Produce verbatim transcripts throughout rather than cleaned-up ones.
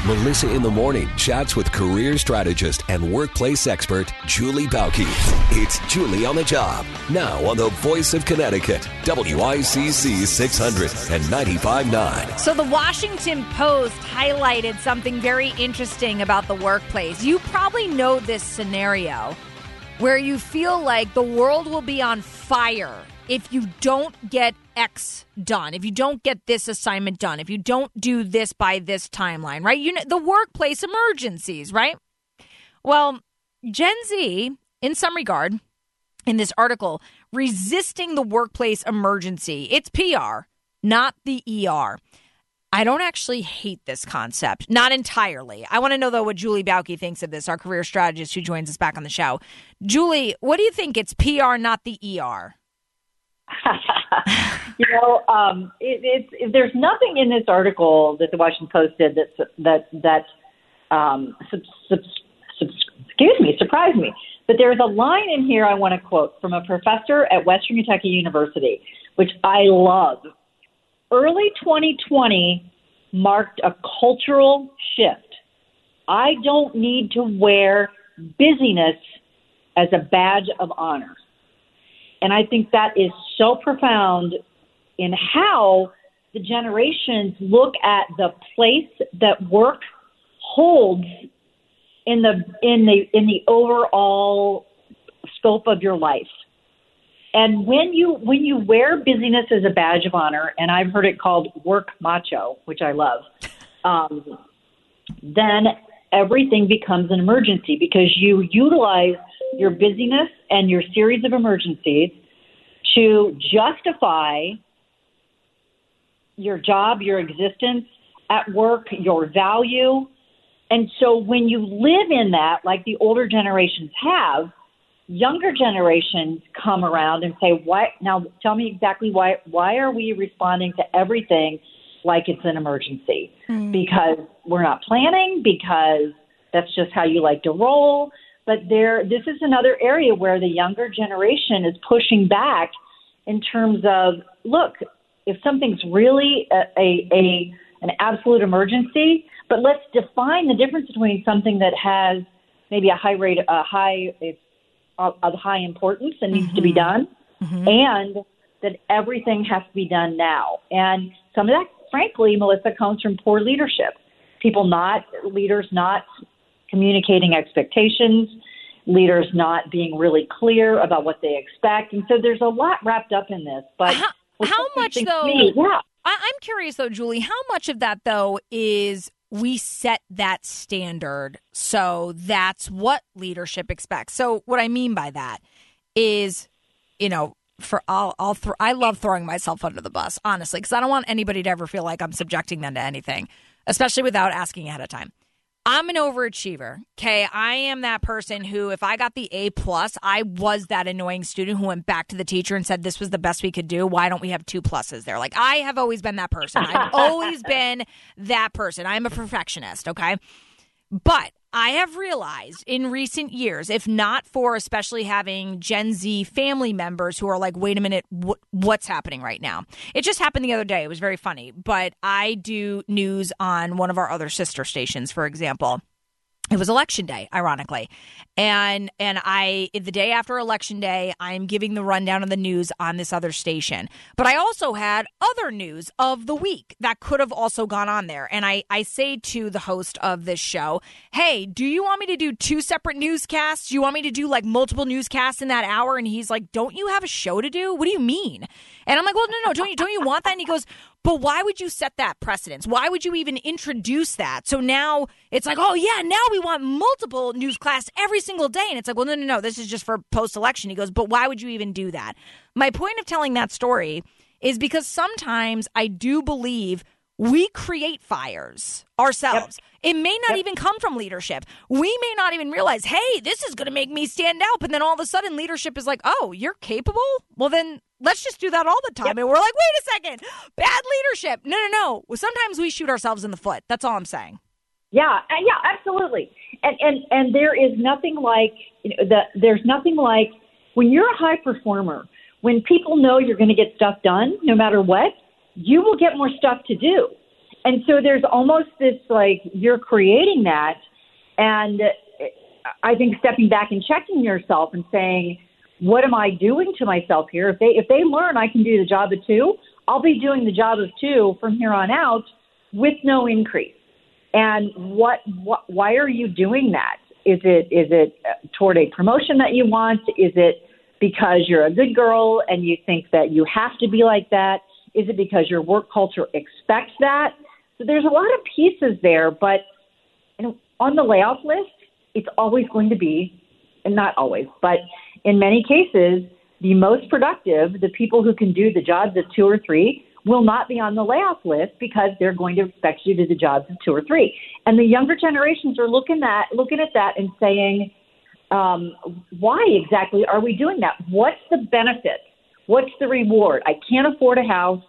Melissa in the Morning chats with career strategist and workplace expert Julie Bauke. It's Julie on the Job, now on the Voice of Connecticut, W I C C six hundred and ninety-five point nine. So the Washington Post highlighted something very interesting about the workplace. You probably know this scenario where you feel like the world will be on fire if you don't get X done, if you don't get this assignment done, if you don't do this by this timeline, right? You know, the workplace emergencies, right? Well, Gen Z, in some regard, in this article, resisting the workplace emergency. It's P R, not the E R. I don't actually hate this concept, not entirely. I want to know, though, what Julie Bauke thinks of this, our career strategist who joins us back on the show. Julie, what do you think? It's P R, not the E R? you know, um, it, it's it, there's nothing in this article that the Washington Post did that that that um, sub, sub, sub, excuse me surprised me. But there's a line in here I want to quote from a professor at Western Kentucky University, which I love. Early twenty twenty marked a cultural shift. I don't need to wear busyness as a badge of honor. And I think that is so profound in how the generations look at the place that work holds in the in the in the overall scope of your life. And when you when you wear busyness as a badge of honor, and I've heard it called work macho, which I love, um, then everything becomes an emergency because you utilize your busyness and your series of emergencies to justify your job, your existence at work, your value. And so when you live in that, like the older generations have, younger generations come around and say, "Why now? Tell me exactly why. Why are we responding to everything like it's an emergency? Mm. Because we're not planning. Because that's just how you like to roll." But there, this is another area where the younger generation is pushing back in terms of, look, if something's really a, a, a an absolute emergency, but let's define the difference between something that has maybe a high rate, a high, it's of high importance and needs mm-hmm. to be done, mm-hmm. and that everything has to be done now. And some of that, frankly, Melissa, comes from poor leadership. People not, leaders not communicating expectations, leaders not being really clear about what they expect. And so there's a lot wrapped up in this. But how, how much, though, me, yeah. I, I'm curious, though, Julie, how much of that, though, is we set that standard, so that's what leadership expects. So what I mean by that is, you know, for I'll, I'll th- I love throwing myself under the bus, honestly, because I don't want anybody to ever feel like I'm subjecting them to anything, especially without asking ahead of time. I'm an overachiever, okay? I am that person who, if I got the A plus, I was that annoying student who went back to the teacher and said, this was the best we could do. Why don't we have two pluses there? Like, I have always been that person. I've always been that person. I'm a perfectionist, okay? But I have realized in recent years, if not for especially having Gen Z family members who are like, wait a minute, wh- what's happening right now? It just happened the other day. It was very funny. But I do news on one of our other sister stations, for example. It was election day, ironically. And and I, the day after election day, I'm giving the rundown of the news on this other station. But I also had other news of the week that could have also gone on there. And I, I say to the host of this show, hey, do you want me to do two separate newscasts? Do you want me to do like multiple newscasts in that hour? And he's like, don't you have a show to do? What do you mean? And I'm like, well, no, no, don't you, don't you want that? And he goes, but why would you set that precedence? Why would you even introduce that? So now it's like, oh, yeah, now we want multiple newscasts every single day. And it's like, well, no, no, no, this is just for post-election. He goes, but why would you even do that? My point of telling that story is because sometimes I do believe we create fires ourselves. Yep. It may not yep. even come from leadership. We may not even realize, hey, this is going to make me stand out. But then all of a sudden leadership is like, oh, you're capable? Well, then let's just do that all the time. Yep. And we're like, wait a second, bad leadership. No, no, no. Well, sometimes we shoot ourselves in the foot. That's all I'm saying. Yeah, yeah, absolutely. And and and there is nothing like you know, the, there's nothing like when you're a high performer, when people know you're going to get stuff done no matter what, you will get more stuff to do. And so there's almost this, like, you're creating that. And I think stepping back and checking yourself and saying, what am I doing to myself here? If they if they learn I can do the job of two, I'll be doing the job of two from here on out with no increase. And what, what why are you doing that? Is it is it toward a promotion that you want? Is it because you're a good girl and you think that you have to be like that? Is it because your work culture expects that? So there's a lot of pieces there, but you know, on the layoff list, it's always going to be, and not always, but in many cases, the most productive, the people who can do the jobs of two or three, will not be on the layoff list because they're going to expect you to do the jobs of two or three. And the younger generations are looking at looking at that and saying, um, why exactly are we doing that? What's the benefit? What's the reward? I can't afford a house.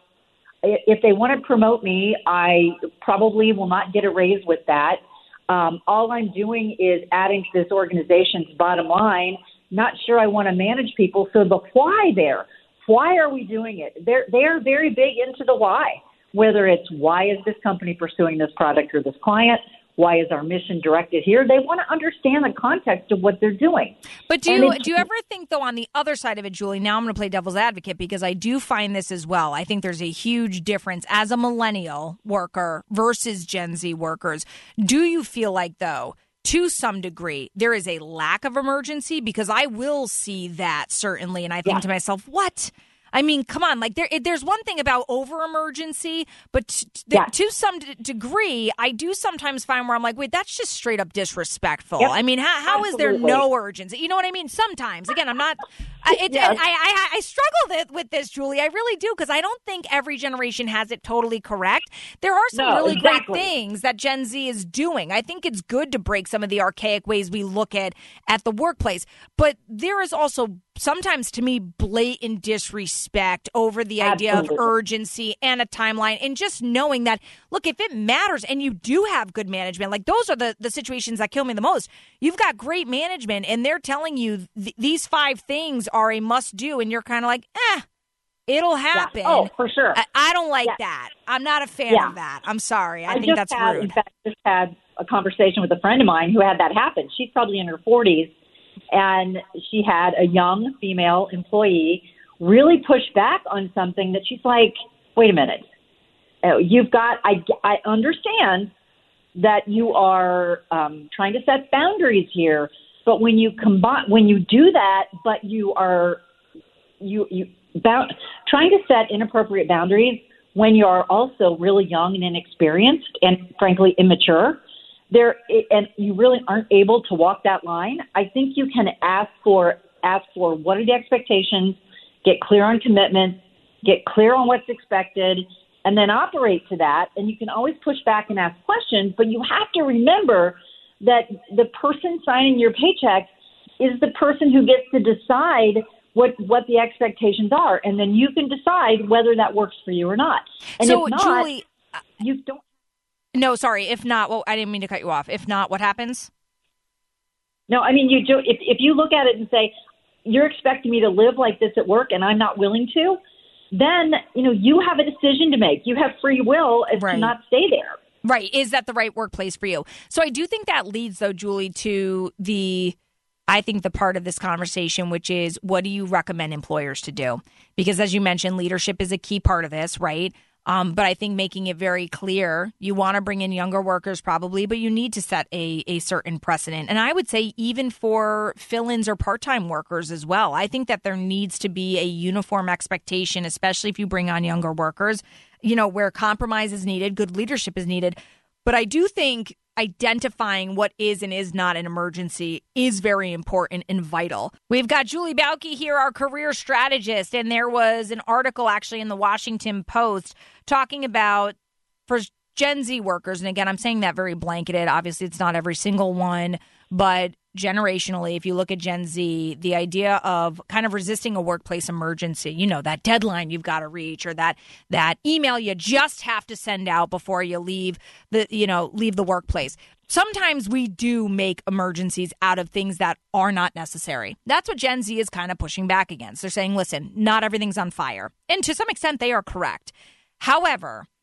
If they want to promote me, I probably will not get a raise with that. Um, all I'm doing is adding to this organization's bottom line. Not sure I want to manage people. So the why there, why are we doing it? They're, they're very big into the why, whether it's why is this company pursuing this product or this client? Why is our mission directed here? They want to understand the context of what they're doing. But do you, do you ever think, though, on the other side of it, Julie, now I'm going to play devil's advocate because I do find this as well. I think there's a huge difference as a millennial worker versus Gen Z workers. Do you feel like, though, to some degree, there is a lack of emergency? Because I will see that, certainly, and I think yeah. to myself, what? I mean, come on, like there, there's one thing about over emergency, but t- yeah. to some d- degree, I do sometimes find where I'm like, wait, that's just straight up disrespectful. Yep. I mean, how, how is there no urgency? You know what I mean? Sometimes, again, I'm not, I, it, yes. I, I, I struggle with this, Julie. I really do, because I don't think every generation has it totally correct. There are some no, really exactly. great things that Gen Z is doing. I think it's good to break some of the archaic ways we look at, at the workplace, but there is also sometimes, to me, blatant disrespect over the idea Absolutely. Of urgency and a timeline, and just knowing that, look, if it matters and you do have good management, like those are the, the situations that kill me the most. You've got great management and they're telling you th- these five things are a must do, and you're kind of like, eh, it'll happen. Yeah. Oh, for sure. I, I don't like yeah. that. I'm not a fan yeah. of that. I'm sorry. I, I think just that's had, rude. In fact, just had a conversation with a friend of mine who had that happen. She's probably in her forties. And she had a young female employee really push back on something that she's like, wait a minute, you've got, I, I understand that you are um, trying to set boundaries here, but when you combine, when you do that, but you are, you, you bound, trying to set inappropriate boundaries when you are also really young and inexperienced and frankly immature, there, and you really aren't able to walk that line, I think you can ask for ask for what are the expectations, get clear on commitments, get clear on what's expected, and then operate to that. And you can always push back and ask questions, but you have to remember that the person signing your paycheck is the person who gets to decide what what the expectations are, and then you can decide whether that works for you or not. And so, if not, Julie, you don't. No, sorry. If not, well, I didn't mean to cut you off. If not, what happens? No, I mean, you do. If, if you look at it and say, you're expecting me to live like this at work and I'm not willing to, then, you know, you have a decision to make. You have free will as right. to not stay there. Right. Is that the right workplace for you? So I do think that leads, though, Julie, to the, I think the part of this conversation, which is what do you recommend employers to do? Because as you mentioned, leadership is a key part of this, right? Um, but I think making it very clear, you want to bring in younger workers probably, but you need to set a, a certain precedent. And I would say even for fill-ins or part-time workers as well, I think that there needs to be a uniform expectation, especially if you bring on younger workers, you know, where compromise is needed, good leadership is needed. But I do think identifying what is and is not an emergency is very important and vital. We've got Julie Bauke here, our career strategist, and there was an article actually in the Washington Post talking about for Gen Z workers, and again, I'm saying that very blanketed. Obviously, it's not every single one, but generationally, if you look at Gen Z, the idea of kind of resisting a workplace emergency, you know, that deadline you've got to reach or that that email you just have to send out before you leave the, you know, leave the workplace. Sometimes we do make emergencies out of things that are not necessary. That's what Gen Z is kind of pushing back against. They're saying, listen, not everything's on fire. And to some extent, they are correct. However,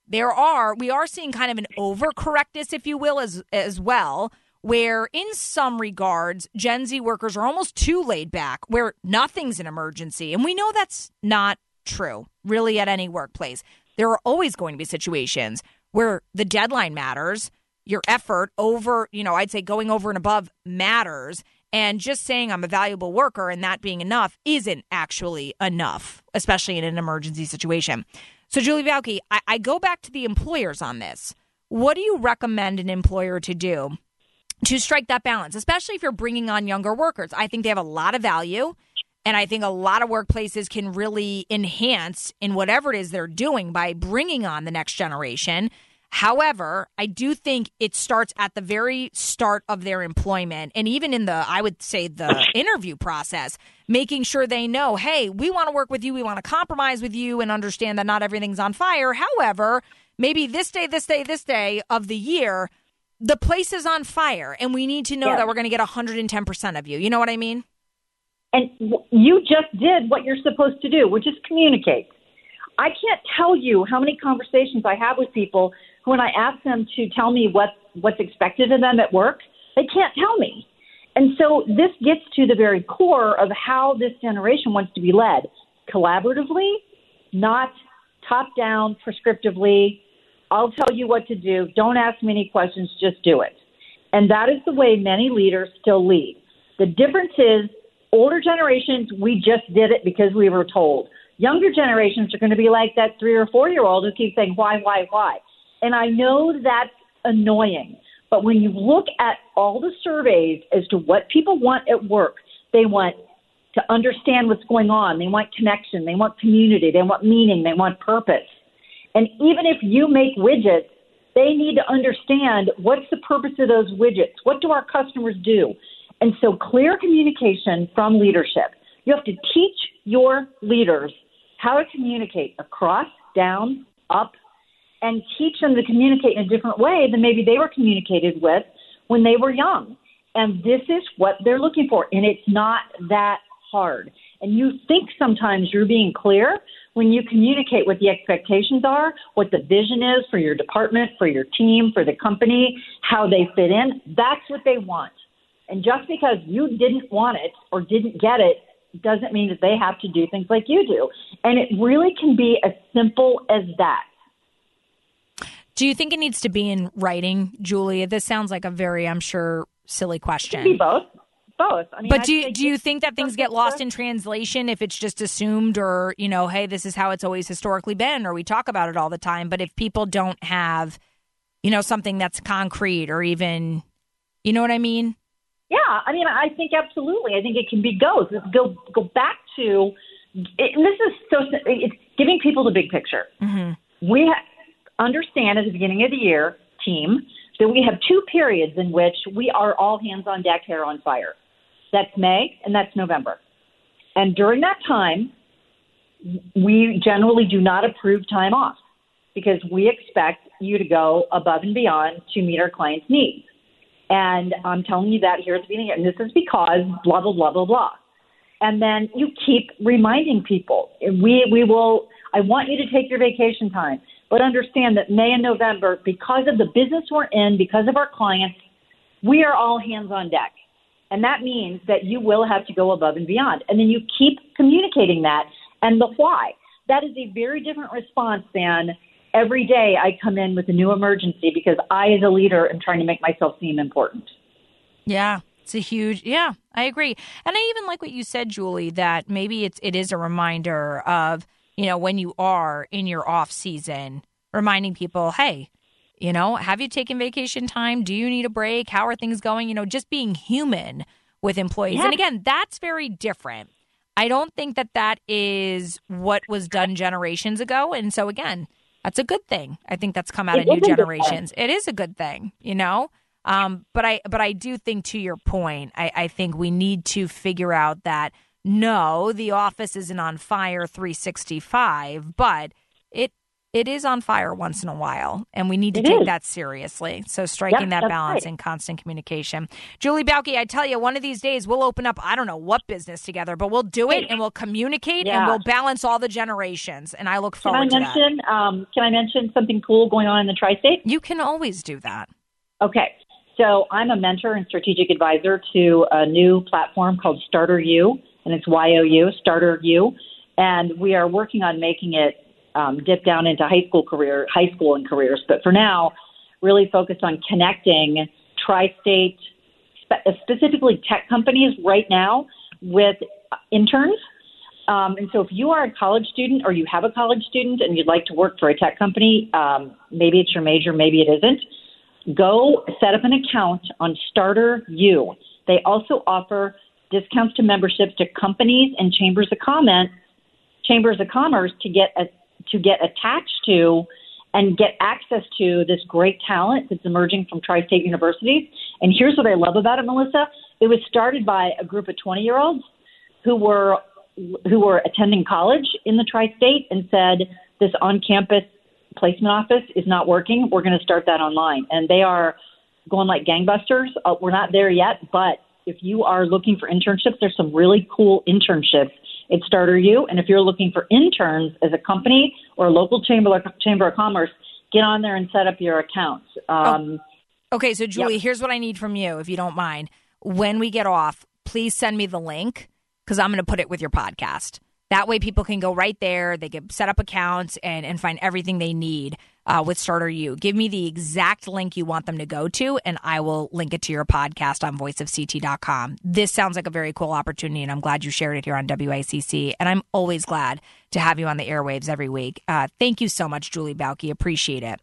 there are, we are seeing kind of an overcorrectness, if you will, as as well, where in some regards, Gen Z workers are almost too laid back, where nothing's an emergency. And we know that's not true, really, at any workplace. There are always going to be situations where the deadline matters, your effort over, you know, I'd say going over and above matters. And just saying I'm a valuable worker and that being enough isn't actually enough, especially in an emergency situation. So, Julie Bauke, I, I go back to the employers on this. What do you recommend an employer to do to strike that balance, especially if you're bringing on younger workers? I think they have a lot of value, and I think a lot of workplaces can really enhance in whatever it is they're doing by bringing on the next generation. However, I do think it starts at the very start of their employment, and even in the, I would say, the interview process, making sure they know, hey, we want to work with you, we want to compromise with you, and understand that not everything's on fire. However, maybe this day, this day, this day of the year, the place is on fire, and we need to know yeah. that we're going to get one hundred ten percent of you. You know what I mean? And you just did what you're supposed to do, which is communicate. I can't tell you how many conversations I have with people when I ask them to tell me what, what's expected of them at work. They can't tell me. And so this gets to the very core of how this generation wants to be led, collaboratively, not top-down, prescriptively. I'll tell you what to do. Don't ask me any questions. Just do it. And that is the way many leaders still lead. The difference is older generations, we just did it because we were told. Younger generations are going to be like that three or four-year-old who keeps saying, why, why, why? And I know that's annoying. But when you look at all the surveys as to what people want at work, they want to understand what's going on. They want connection. They want community. They want meaning. They want purpose. And even if you make widgets, they need to understand what's the purpose of those widgets. What do our customers do? And so clear communication from leadership. You have to teach your leaders how to communicate across, down, up, and teach them to communicate in a different way than maybe they were communicated with when they were young. And this is what they're looking for. And it's not that hard. And you think sometimes you're being clear when you communicate what the expectations are, what the vision is for your department, for your team, for the company, how they fit in. That's what they want. And just because you didn't want it or didn't get it doesn't mean that they have to do things like you do. And it really can be as simple as that. Do you think it needs to be in writing, Julia? This sounds like a very, I'm sure, silly question. It could be both. Both. I mean, but do you, do you think that things get lost in translation if it's just assumed, or, you know, hey, this is how it's always historically been, or we talk about it all the time, but if people don't have, you know, something that's concrete or even, you know what I mean? Yeah, I mean, I think absolutely. I think it can be both. Go go back to, and this is so, it's giving people the big picture. Mm-hmm. We ha- understand at the beginning of the year, team, that we have two periods in which we are all hands on deck, hair on fire. That's May and that's November. And during that time, we generally do not approve time off because we expect you to go above and beyond to meet our clients' needs. And I'm telling you that here at the beginning, and this is because blah, blah, blah, blah, blah. And then you keep reminding people, we we will, I want you to take your vacation time, but understand that May and November, because of the business we're in, because of our clients, we are all hands on deck. And that means that you will have to go above and beyond. And then you keep communicating that and the why. That is a very different response than every day I come in with a new emergency because I, as a leader, am trying to make myself seem important. Yeah, it's a huge, yeah, I agree. And I even like what you said, Julie, that maybe it's, it is a reminder of, you know, when you are in your off season, reminding people, hey, you know, have you taken vacation time? Do you need a break? How are things going? You know, just being human with employees. Yeah. And again, that's very different. I don't think that that is what was done generations ago. And so again, that's a good thing. I think that's come out it of new generations. It is a good thing, you know? Um, but I but I do think, to your point, I, I think we need to figure out that, no, the office isn't on fire three sixty-five, but it it is on fire once in a while, and we need to It take is. that seriously. So striking Yep, that that's balance right. and constant communication. Julie Bauke, I tell you, one of these days we'll open up, I don't know what business together, but we'll do it and we'll communicate and Yeah. we'll balance all the generations. And I look Can I forward to that. mention? Um, can I mention something cool going on in the tri-state? You can always do that. Okay. So I'm a mentor and strategic advisor to a new platform called Starter U, and it's Y O U, Starter U. And we are working on making it um, dip down into high school career, high school and careers. But for now, really focused on connecting tri-state, spe- specifically tech companies right now with interns. Um, and so if you are a college student or you have a college student and you'd like to work for a tech company, um, maybe it's your major, maybe it isn't, go set up an account on Starter U. They also offer discounts to memberships to companies and chambers of comment, chambers of commerce to get a, to get attached to and get access to this great talent that's emerging from tri-state universities. And here's what I love about it, Melissa. It was started by a group of twenty-year-olds who were who were attending college in the tri-state and said, this on-campus placement office is not working. We're going to start that online. And they are going like gangbusters. Uh, we're not there yet, but if you are looking for internships, there's some really cool internships at Starter U. And if you're looking for interns as a company or a local chamber, chamber of commerce, get on there and set up your accounts. Um, oh. Okay, so Julie, yep. here's what I need from you, if you don't mind. When we get off, please send me the link because I'm going to put it with your podcast. That way people can go right there. They can set up accounts and, and find everything they need uh, with Starter U. Give me the exact link you want them to go to, and I will link it to your podcast on voice of c t dot com. This sounds like a very cool opportunity, and I'm glad you shared it here on W I C C. And I'm always glad to have you on the airwaves every week. Uh, thank you so much, Julie Bauke. Appreciate it.